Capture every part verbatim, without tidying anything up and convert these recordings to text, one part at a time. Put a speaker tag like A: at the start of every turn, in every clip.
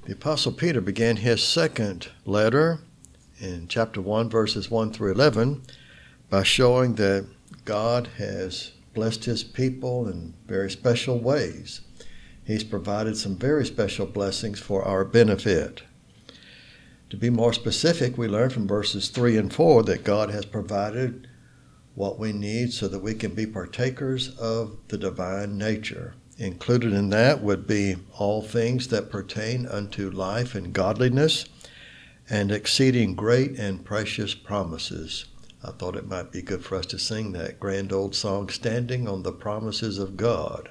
A: The Apostle Peter began his second letter in chapter one, verses one through eleven, by showing that God has blessed his people in very special ways. He's provided some very special blessings for our benefit. To be more specific, we learn from verses three and four that God has provided what we need so that we can be partakers of the divine nature. Included in that would be all things that pertain unto life and godliness, and exceeding great and precious promises. I thought it might be good for us to sing that grand old song, Standing on the Promises of God.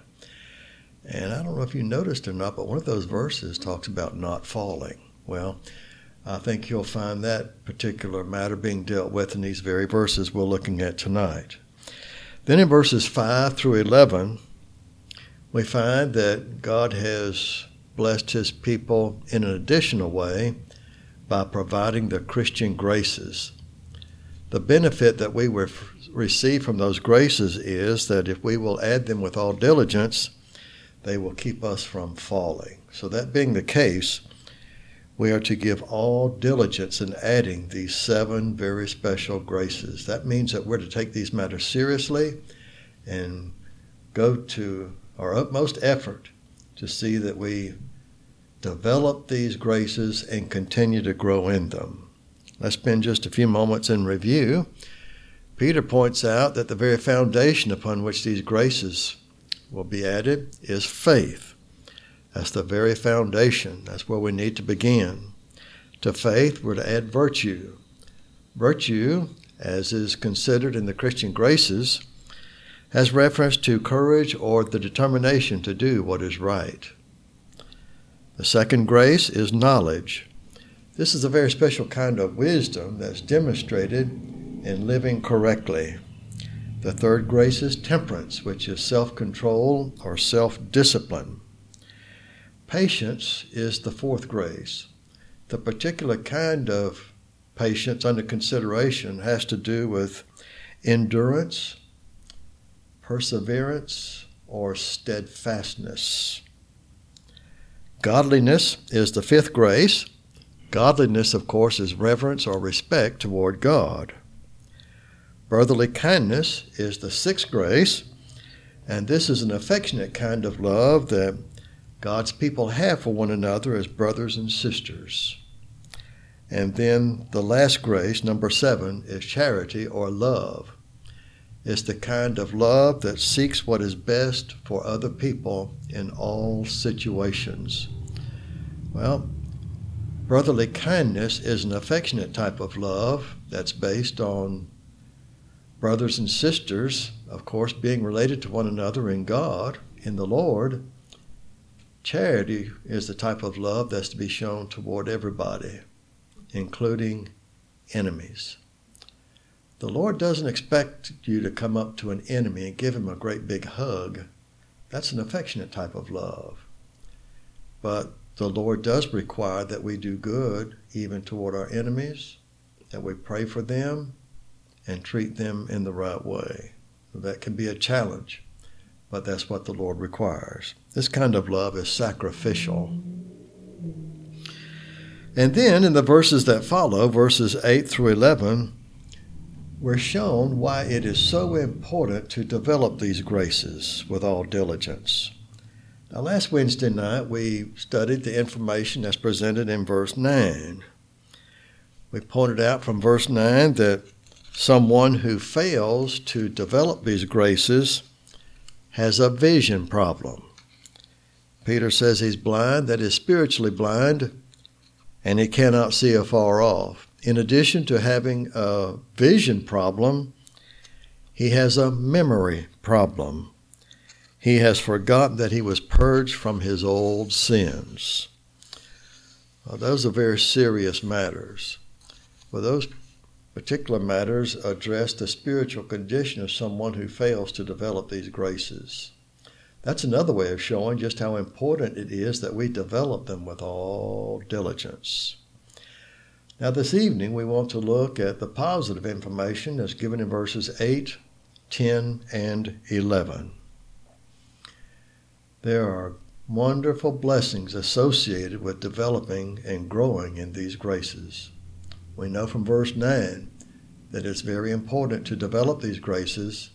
A: And I don't know if you noticed or not, but one of those verses talks about not falling. Well, I think you'll find that particular matter being dealt with in these very verses we're looking at tonight. Then in verses five through eleven, we find that God has blessed his people in an additional way by providing the Christian graces. The benefit that we will receive from those graces is that if we will add them with all diligence, they will keep us from falling. So that being the case, we are to give all diligence in adding these seven very special graces. That means that we're to take these matters seriously and go to our utmost effort to see that we develop these graces and continue to grow in them. Let's spend just a few moments in review. Peter points out that the very foundation upon which these graces will be added is faith. That's the very foundation. That's where we need to begin. To faith, we're to add virtue. Virtue, as is considered in the Christian graces, has reference to courage or the determination to do what is right. The second grace is knowledge. This is a very special kind of wisdom that's demonstrated in living correctly. The third grace is temperance, which is self-control or self-discipline. Patience is the fourth grace. The particular kind of patience under consideration has to do with endurance, perseverance, or steadfastness. Godliness is the fifth grace. Godliness, of course, is reverence or respect toward God. Brotherly kindness is the sixth grace, and this is an affectionate kind of love that God's people have for one another as brothers and sisters. And then the last grace, number seven, is charity or love. It's the kind of love that seeks what is best for other people in all situations. Well, brotherly kindness is an affectionate type of love that's based on brothers and sisters, of course, being related to one another in God, in the Lord. Charity is the type of love that's to be shown toward everybody, including enemies. The Lord doesn't expect you to come up to an enemy and give him a great big hug. That's an affectionate type of love. But the Lord does require that we do good even toward our enemies, that we pray for them and treat them in the right way. That can be a challenge, but that's what the Lord requires. This kind of love is sacrificial. And then in the verses that follow, verses eight through eleven, we're shown why it is so important to develop these graces with all diligence. Now, last Wednesday night, we studied the information that's presented in verse nine. We pointed out from verse nine that someone who fails to develop these graces has a vision problem. Peter says he's blind, that is spiritually blind, and he cannot see afar off. In addition to having a vision problem, he has a memory problem. He has forgotten that he was purged from his old sins. Well, those are very serious matters. Well, those particular matters address the spiritual condition of someone who fails to develop these graces. That's another way of showing just how important it is that we develop them with all diligence. Now, this evening, we want to look at the positive information that's given in verses eight, ten, and eleven. There are wonderful blessings associated with developing and growing in these graces. We know from verse nine that it's very important to develop these graces.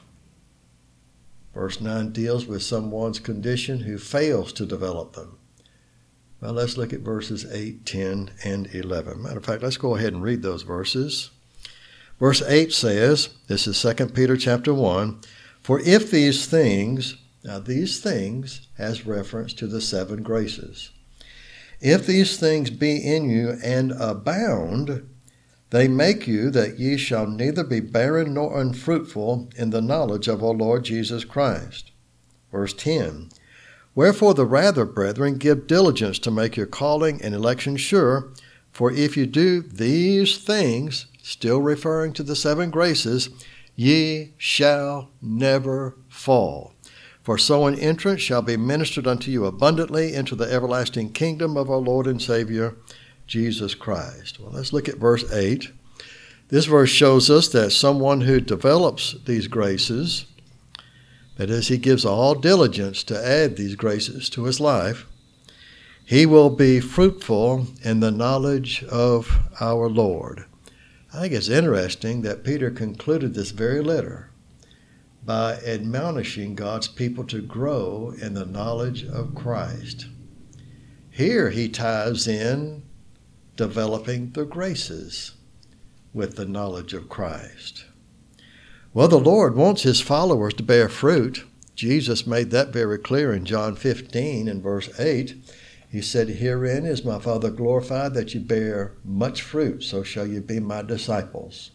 A: Verse nine deals with someone's condition who fails to develop them. Well, let's look at verses eight, ten, and eleven. Matter of fact, let's go ahead and read those verses. Verse eight says, this is Second Peter chapter one, "For if these things," now these things has reference to the seven graces, "if these things be in you and abound, they make you that ye shall neither be barren nor unfruitful in the knowledge of our Lord Jesus Christ." Verse ten, "Wherefore the rather, brethren, give diligence to make your calling and election sure, for if you do these things," still referring to the seven graces, "ye shall never fall. For so an entrance shall be ministered unto you abundantly into the everlasting kingdom of our Lord and Savior, Jesus Christ." Well, let's look at verse eight. This verse shows us that someone who develops these graces, that is, he gives all diligence to add these graces to his life, he will be fruitful in the knowledge of our Lord. I think it's interesting that Peter concluded this very letter by admonishing God's people to grow in the knowledge of Christ. Here he ties in developing the graces with the knowledge of Christ. Well, the Lord wants his followers to bear fruit. Jesus made that very clear in John fifteen and verse eight. He said, "Herein is my Father glorified, that you bear much fruit, so shall you be my disciples."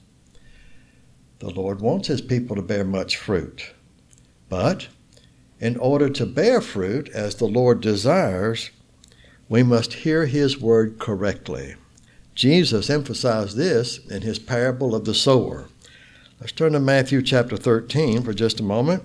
A: The Lord wants his people to bear much fruit. But in order to bear fruit as the Lord desires, we must hear his word correctly. Jesus emphasized this in his parable of the sower. Let's turn to Matthew chapter thirteen for just a moment.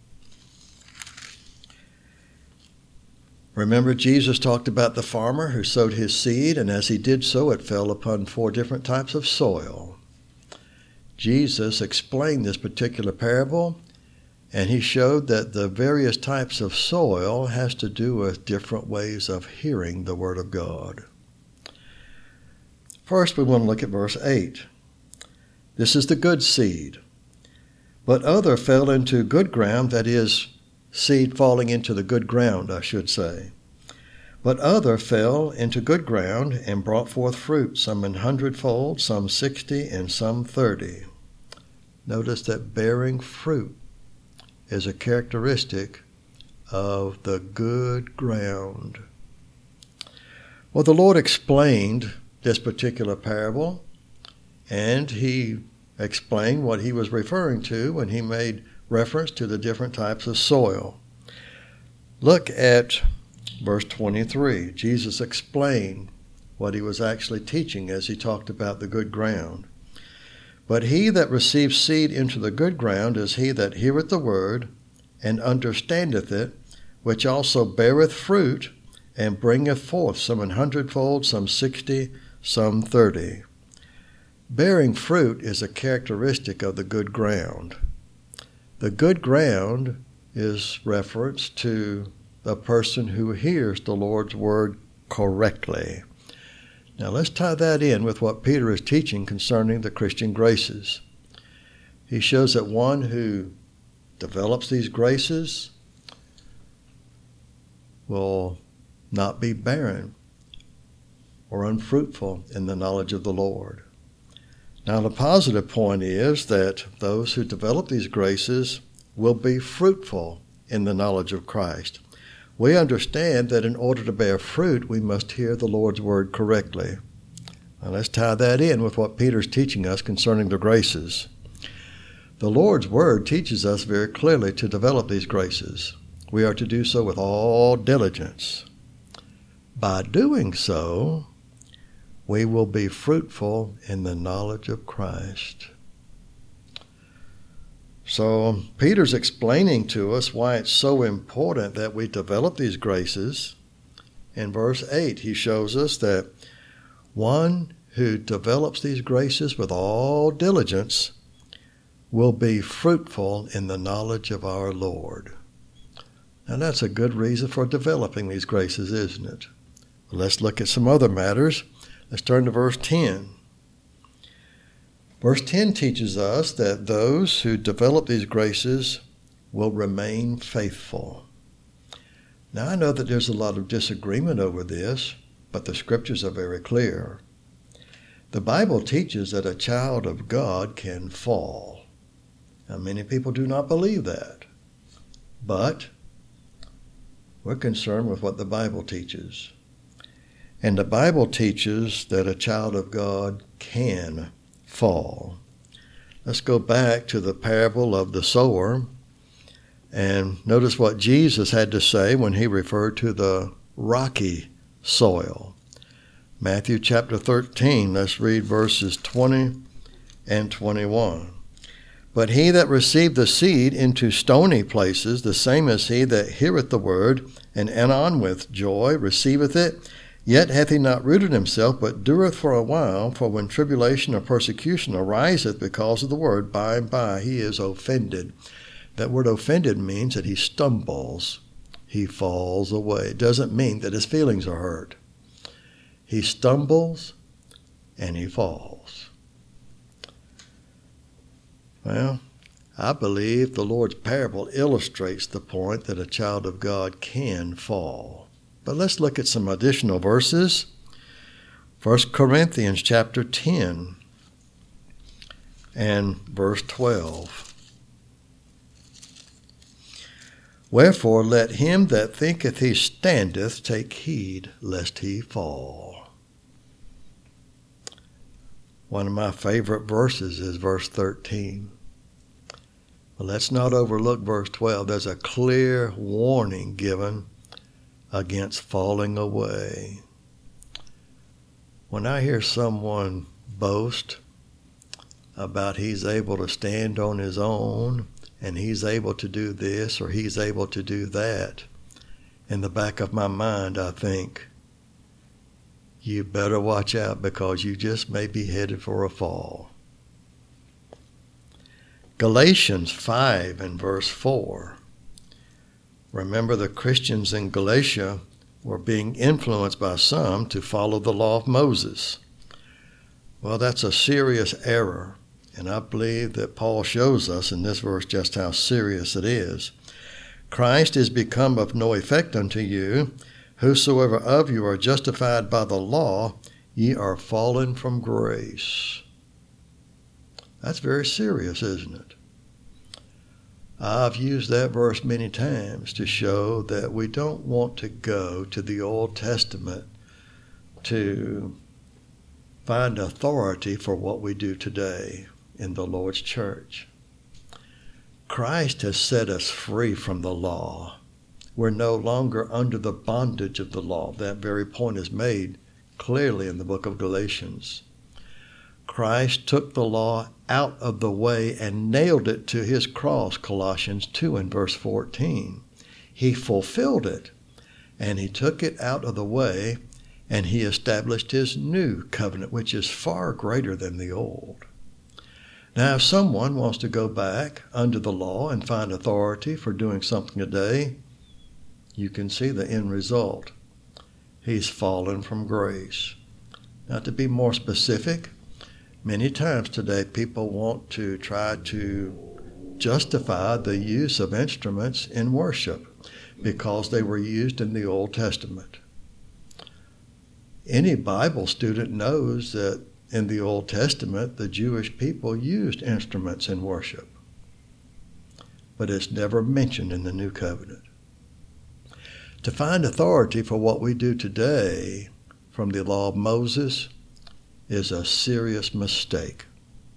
A: Remember, Jesus talked about the farmer who sowed his seed, and as he did so, it fell upon four different types of soil. Jesus explained this particular parable, and he showed that the various types of soil has to do with different ways of hearing the Word of God. First, we want to look at verse eight. This is the good seed. "But other fell into good ground," that is, seed falling into the good ground, I should say. "But other fell into good ground and brought forth fruit, some an hundredfold, some sixty, and some thirty." Notice that bearing fruit is a characteristic of the good ground. Well, the Lord explained this particular parable, and he explained what he was referring to when he made reference to the different types of soil. Look at verse twenty-three. Jesus explained what he was actually teaching as he talked about the good ground. "But he that receives seed into the good ground is he that heareth the word, and understandeth it, which also beareth fruit, and bringeth forth some an hundredfold, some sixty, some thirty." Bearing fruit is a characteristic of the good ground. The good ground is reference to the person who hears the Lord's word correctly. Now let's tie that in with what Peter is teaching concerning the Christian graces. He shows that one who develops these graces will not be barren or unfruitful in the knowledge of the Lord. Now the positive point is that those who develop these graces will be fruitful in the knowledge of Christ. We understand that in order to bear fruit, we must hear the Lord's word correctly. Now let's tie that in with what Peter's teaching us concerning the graces. The Lord's word teaches us very clearly to develop these graces. We are to do so with all diligence. By doing so, we will be fruitful in the knowledge of Christ. So Peter's explaining to us why it's so important that we develop these graces. In verse eight, he shows us that one who develops these graces with all diligence will be fruitful in the knowledge of our Lord. Now that's a good reason for developing these graces, isn't it? Well, let's look at some other matters. Let's turn to verse ten. Verse ten teaches us that those who develop these graces will remain faithful. Now I know that there's a lot of disagreement over this, but the scriptures are very clear. The Bible teaches that a child of God can fall. Now many people do not believe that, but we're concerned with what the Bible teaches. And the Bible teaches that a child of God can fall. Let's go back to the parable of the sower and notice what Jesus had to say when he referred to the rocky soil. Matthew chapter thirteen, let's read verses twenty and twenty-one. But he that received the seed into stony places, the same as he that heareth the word, and anon with joy receiveth it, yet hath he not rooted himself, but dureth for a while. For when tribulation or persecution ariseth because of the word, by and by he is offended. That word offended means that he stumbles, he falls away. It doesn't mean that his feelings are hurt. He stumbles and he falls. Well, I believe the Lord's parable illustrates the point that a child of God can fall. But let's look at some additional verses. First Corinthians chapter ten and verse twelve. Wherefore let him that thinketh he standeth take heed lest he fall. One of my favorite verses is verse thirteen. Well, let's not overlook verse twelve. There's a clear warning given against falling away. When I hear someone boast about he's able to stand on his own and he's able to do this or he's able to do that, in the back of my mind I think, you better watch out because you just may be headed for a fall. Galatians five and verse four. Remember, the Christians in Galatia were being influenced by some to follow the law of Moses. Well, that's a serious error, and I believe that Paul shows us in this verse just how serious it is. Christ is become of no effect unto you. Whosoever of you are justified by the law, ye are fallen from grace. That's very serious, isn't it? I've used that verse many times to show that we don't want to go to the Old Testament to find authority for what we do today in the Lord's church. Christ has set us free from the law. We're no longer under the bondage of the law. That very point is made clearly in the book of Galatians. Christ took the law out of the way and nailed it to his cross, Colossians two and verse fourteen. He fulfilled it, and he took it out of the way, and he established his new covenant, which is far greater than the old. Now, if someone wants to go back under the law and find authority for doing something today, you can see the end result. He's fallen from grace. Now, to be more specific, many times today people want to try to justify the use of instruments in worship because they were used in the Old Testament. Any Bible student knows that in the Old Testament the Jewish people used instruments in worship, but it's never mentioned in the New Covenant. To find authority for what we do today from the law of Moses is a serious mistake.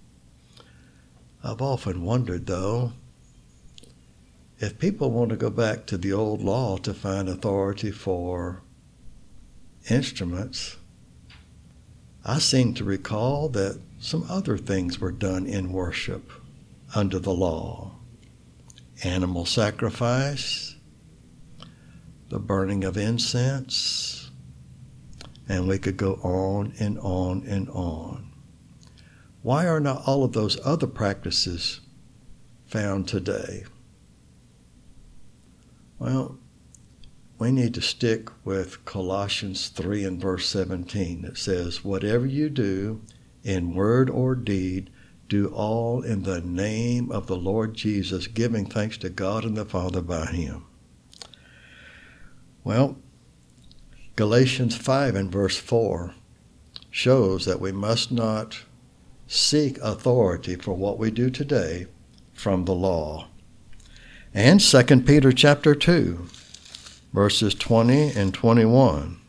A: I've often wondered, though, if people want to go back to the old law to find authority for instruments, I seem to recall that some other things were done in worship under the law. Animal sacrifice, the burning of incense, and we could go on and on and on. Why are not all of those other practices found today? Well, we need to stick with Colossians three and verse seventeen. It says, whatever you do in word or deed, do all in the name of the Lord Jesus, giving thanks to God and the Father by him. Well, Galatians five and verse four shows that we must not seek authority for what we do today from the law. And Second Peter chapter two, verses twenty and twenty-one.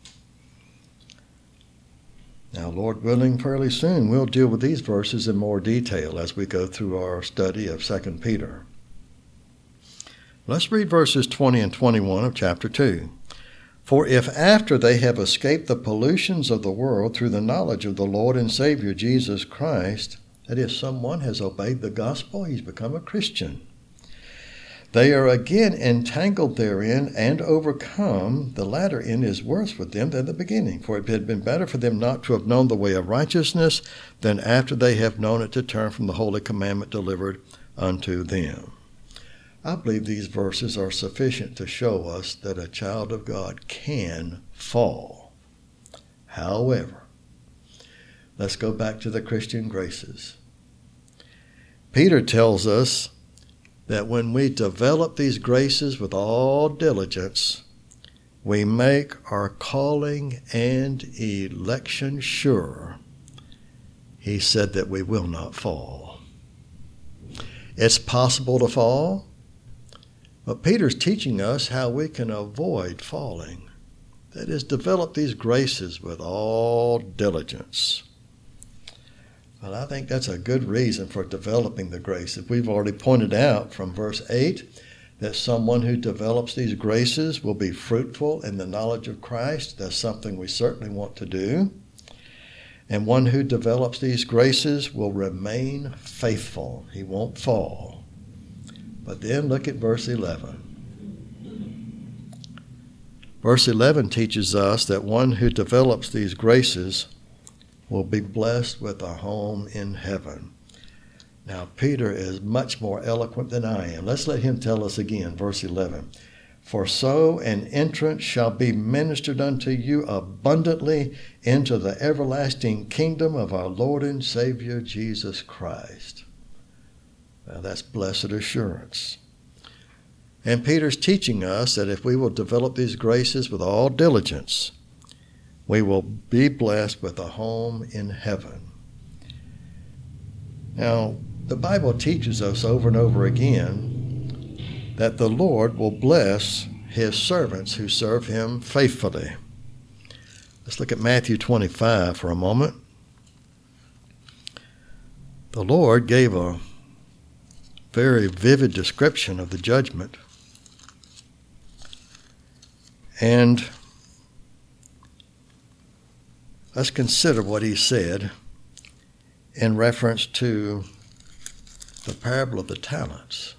A: Now, Lord willing, fairly soon we'll deal with these verses in more detail as we go through our study of Second Peter. Let's read verses twenty and twenty-one of chapter two. For if after they have escaped the pollutions of the world through the knowledge of the Lord and Savior Jesus Christ, that is, someone has obeyed the gospel, he's become a Christian, they are again entangled therein and overcome, the latter end is worse for them than the beginning. For it had been better for them not to have known the way of righteousness than after they have known it to turn from the holy commandment delivered unto them. I believe these verses are sufficient to show us that a child of God can fall. However, let's go back to the Christian graces. Peter tells us that when we develop these graces with all diligence, we make our calling and election sure. He said that we will not fall. It's possible to fall, but Peter's teaching us how we can avoid falling. That is, develop these graces with all diligence. Well, I think that's a good reason for developing the graces. We've already pointed out from verse eight that someone who develops these graces will be fruitful in the knowledge of Christ. That's something we certainly want to do. And one who develops these graces will remain faithful. He won't fall. But then look at verse eleven. Verse eleven teaches us that one who develops these graces will be blessed with a home in heaven. Now, Peter is much more eloquent than I am. Let's let him tell us again, verse eleven. For so an entrance shall be ministered unto you abundantly into the everlasting kingdom of our Lord and Savior Jesus Christ. Now, that's blessed assurance. And Peter's teaching us that if we will develop these graces with all diligence, we will be blessed with a home in heaven. Now, the Bible teaches us over and over again that the Lord will bless his servants who serve him faithfully. Let's look at Matthew twenty-five for a moment. The Lord gave a very vivid description of the judgment. And let's consider what he said in reference to the parable of the talents,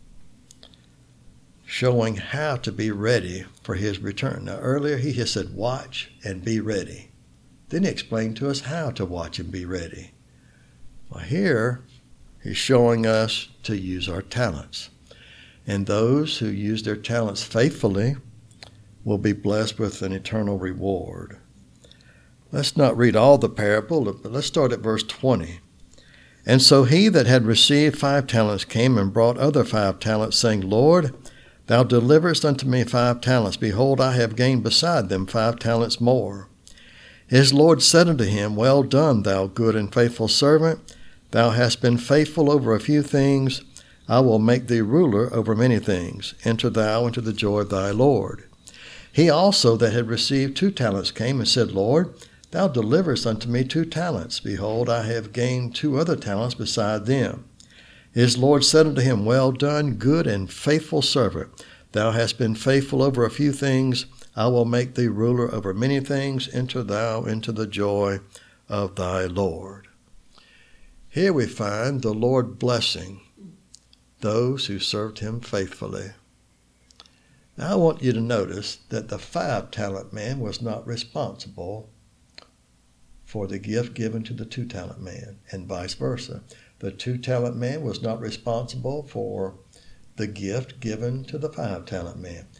A: showing how to be ready for his return. Now, earlier he has said, watch and be ready. Then he explained to us how to watch and be ready. Well, here he's showing us to use our talents. And those who use their talents faithfully will be blessed with an eternal reward. Let's not read all the parable, but let's start at verse twenty. And so he that had received five talents came and brought other five talents, saying, Lord, thou deliverest unto me five talents. Behold, I have gained beside them five talents more. His Lord said unto him, Well done, thou good and faithful servant. Thou hast been faithful over a few things. I will make thee ruler over many things. Enter thou into the joy of thy Lord. He also that had received two talents came and said, Lord, thou deliverest unto me two talents. Behold, I have gained two other talents beside them. His Lord said unto him, Well done, good and faithful servant. Thou hast been faithful over a few things. I will make thee ruler over many things. Enter thou into the joy of thy Lord. Here we find the Lord blessing those who served him faithfully. Now I want you to notice that the five-talent man was not responsible for the gift given to the two-talent man, and vice versa. The two-talent man was not responsible for the gift given to the five-talent man.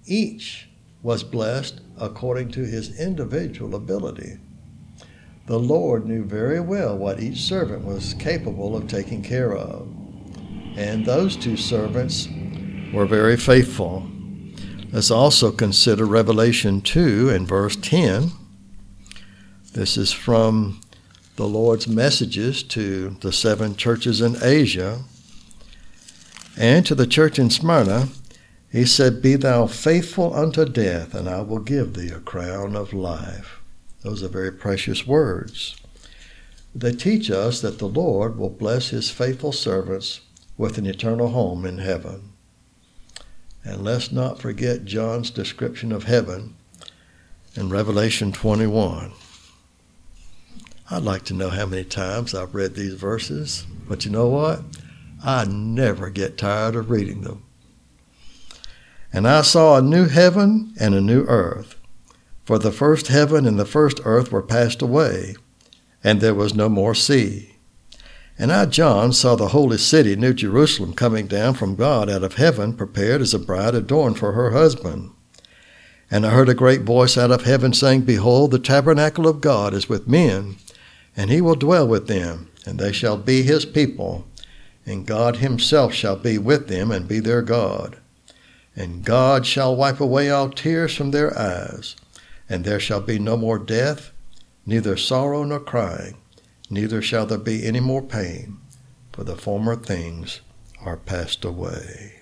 A: each was blessed according to his individual ability. The Lord knew very well what each servant was capable of taking care of. And those two servants were very faithful. Let's also consider Revelation two and verse ten. This is from the Lord's messages to the seven churches in Asia. And to the church in Smyrna, he said, "Be thou faithful unto death, and I will give thee a crown of life." Those are very precious words. They teach us that the Lord will bless his faithful servants with an eternal home in heaven. And let's not forget John's description of heaven in Revelation twenty-one. I'd like to know how many times I've read these verses, but you know what? I never get tired of reading them. "And I saw a new heaven and a new earth, for the first heaven and the first earth were passed away, and there was no more sea. And I, John, saw the holy city, New Jerusalem, coming down from God out of heaven, prepared as a bride adorned for her husband. And I heard a great voice out of heaven saying, Behold, the tabernacle of God is with men, and he will dwell with them, and they shall be his people, and God himself shall be with them and be their God. And God shall wipe away all tears from their eyes, and there shall be no more death, neither sorrow nor crying, neither shall there be any more pain, for the former things are passed away."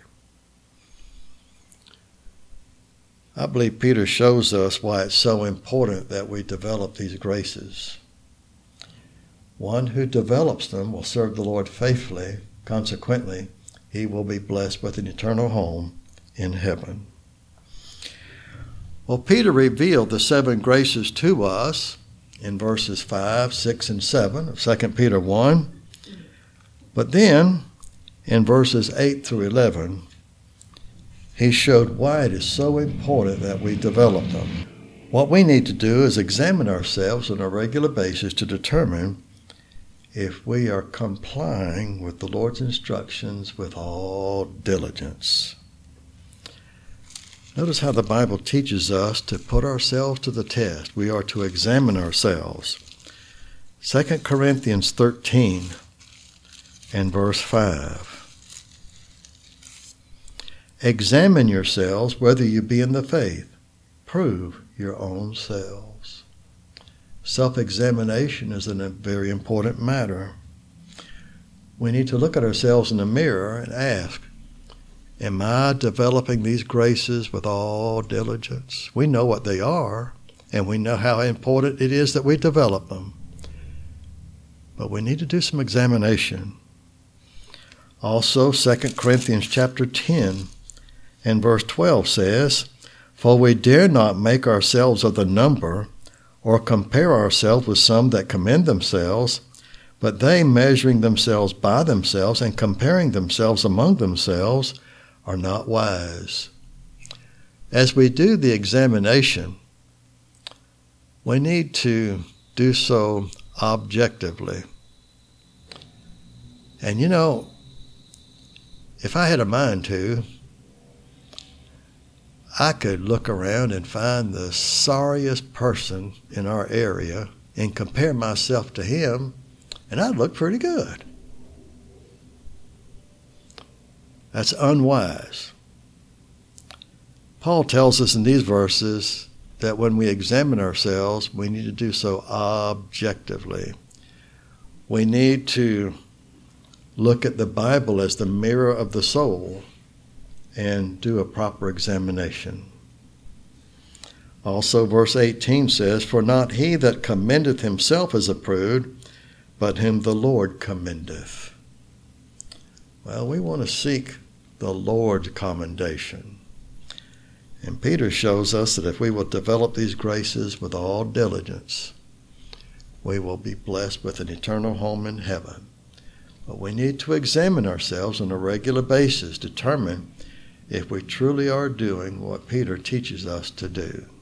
A: I believe Peter shows us why it's so important that we develop these graces. One who develops them will serve the Lord faithfully. Consequently, he will be blessed with an eternal home in heaven. Well, Peter revealed the seven graces to us in verses five, six, and seven of Second Peter one. But then, in verses eight through eleven, he showed why it is so important that we develop them. What we need to do is examine ourselves on a regular basis to determine if we are complying with the Lord's instructions with all diligence. Notice how the Bible teaches us to put ourselves to the test. We are to examine ourselves. Second Corinthians thirteen and verse five. "Examine yourselves whether you be in the faith. Prove your own selves." Self-examination is a very important matter. We need to look at ourselves in the mirror and ask, am I developing these graces with all diligence? We know what they are, and we know how important it is that we develop them. But we need to do some examination. Also, Second Corinthians chapter ten and verse twelve says, "For we dare not make ourselves of the number, or compare ourselves with some that commend themselves, but they, measuring themselves by themselves and comparing themselves among themselves, are not wise." As we do the examination, we need to do so objectively. And you know, if I had a mind to, I could look around and find the sorriest person in our area and compare myself to him, and I'd look pretty good. That's unwise. Paul tells us in these verses that when we examine ourselves, we need to do so objectively. We need to look at the Bible as the mirror of the soul and do a proper examination. Also, verse eighteen says, "For not he that commendeth himself is approved, but whom the Lord commendeth." Well, we want to seek the Lord's commendation. And Peter shows us that if we will develop these graces with all diligence, we will be blessed with an eternal home in heaven. But we need to examine ourselves on a regular basis, determine if we truly are doing what Peter teaches us to do.